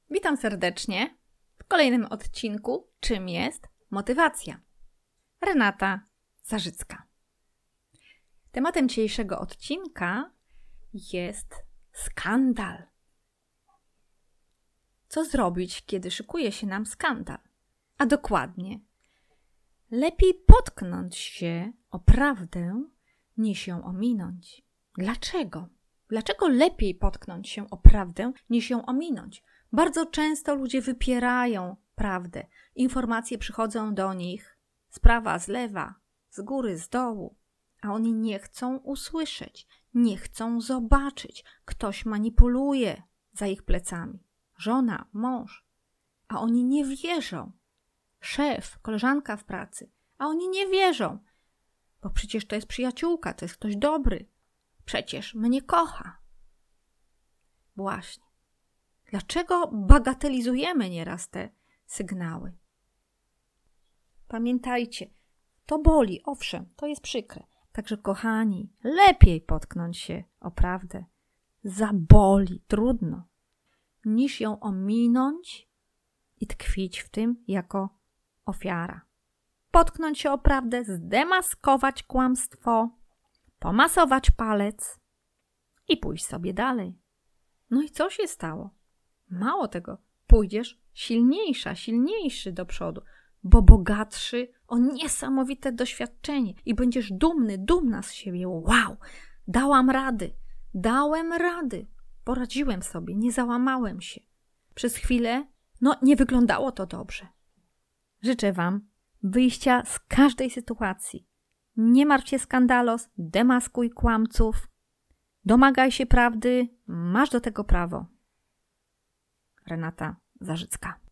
Witam serdecznie w kolejnym odcinku Czym jest motywacja? Renata Zarzycka. Tematem dzisiejszego odcinka jest skandal. Co zrobić, kiedy szykuje się nam skandal? A dokładnie, lepiej potknąć się o prawdę, niż ją ominąć. Dlaczego? Dlaczego lepiej potknąć się o prawdę, niż ją ominąć? Bardzo często ludzie wypierają prawdę. Informacje przychodzą do nich z prawa, z lewa, z góry, z dołu, a oni nie chcą usłyszeć, nie chcą zobaczyć. Ktoś manipuluje za ich plecami. Żona, mąż, a oni nie wierzą. Szef, koleżanka w pracy, a oni nie wierzą, bo przecież to jest przyjaciółka, to jest ktoś dobry. Przecież mnie kocha. Właśnie. Dlaczego bagatelizujemy nieraz te sygnały? Pamiętajcie, to boli, owszem, to jest przykre. Także kochani, lepiej potknąć się o prawdę. Zaboli, trudno, niż ją ominąć i tkwić w tym jako ofiara. Potknąć się o prawdę, zdemaskować kłamstwo, pomasować palec i pójść sobie dalej. No i co się stało? Mało tego, pójdziesz silniejszy do przodu, bo bogatszy o niesamowite doświadczenie i będziesz dumna z siebie. Wow, dałem rady, poradziłem sobie, nie załamałem się. Przez chwilę, nie wyglądało to dobrze. Życzę Wam wyjścia z każdej sytuacji. Nie martw się skandalos, demaskuj kłamców, domagaj się prawdy, masz do tego prawo. Renata Zarzycka.